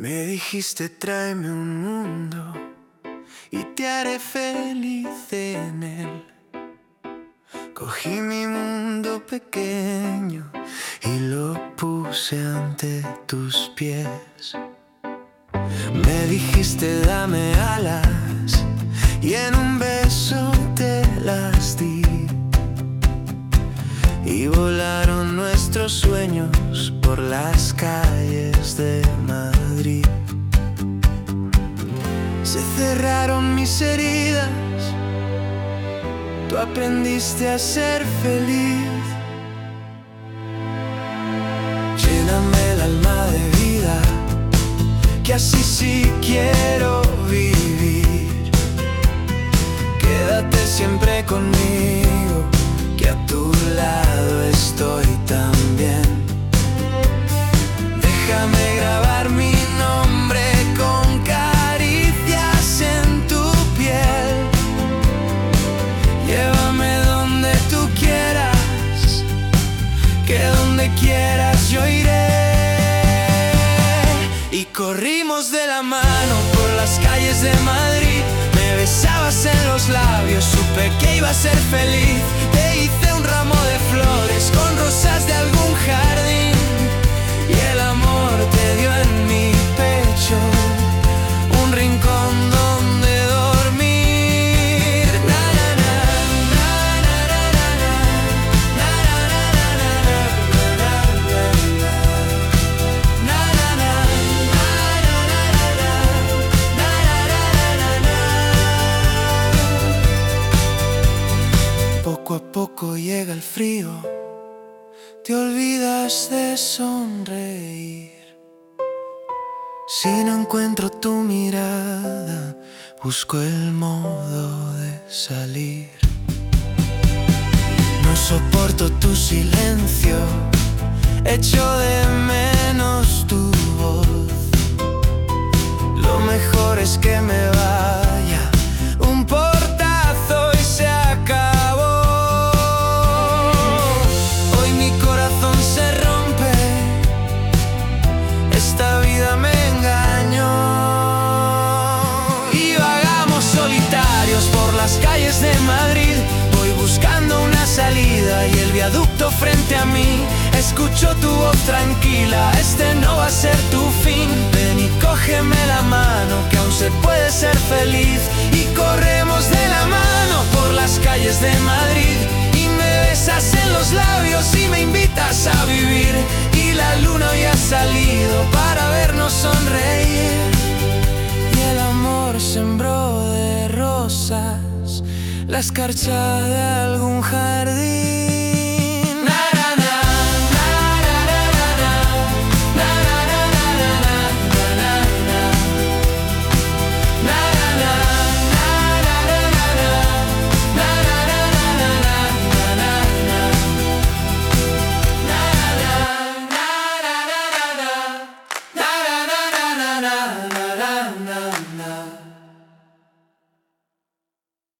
Me dijiste tráeme un mundo y te haré feliz en él. Cogí mi mundo pequeño y lo puse ante tus pies. Me dijiste dame alas y en un beso te las di. Y volaron nuestros sueños por las calles de Madrid. Se cerraron mis heridas, tú aprendiste a ser feliz. Lléname el alma de vida, que así sí quiero vivir. Quédate siempre conmigo, que a tu lado estoy también. Déjame grabar mi nombre con caricias en tu piel. Llévame donde tú quieras, que donde quieras yo iré. Y corrimos de la mano por las calles de Madrid. Me besabas en los labios, supe que iba a ser feliz. Te hice un ramo de flores con rosas de algún jardín. Y el amor te dio en mi pecho un rincón donde dormir. Na, na, na, na, na, na, na, na, na. Poco a poco llega el frío, te olvidas de sonreír. Si no encuentro tu mirada, busco el modo de salir. No soporto tu silencio, echo de menos tu voz. Lo mejor es que me vaya, un portazo y se acabó. Hoy mi corazón se rompe, esta vida me engañó. Y vagamos solitarios por las calles de Madrid. Voy buscando una salida y el viaducto frente a mí. Escucho tu voz tranquila, este no va a ser tu fin. Ven y cógeme la mano, que aún se puede ser feliz. Y corremos de la mano por las calles de Madrid. Y me besas en los labios y me invitas a vivir. Y la luna hoy ha salido para vernos sonreír. Y el amor sembró de rosas la escarcha de algún jardín.